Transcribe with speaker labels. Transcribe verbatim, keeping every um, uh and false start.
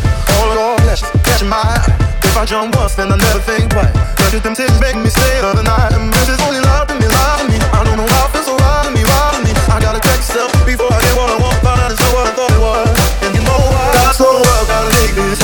Speaker 1: All of your flesh catching my eye. If I jump once, then I never think twice. Look at them titties making me stay the night. And this is only love to me, love to me. I don't know how it feels so right to me, right to me. I gotta check yourself before I get what I want. Find out it's not what I thought it was. And you know why? Got so well, gotta take this.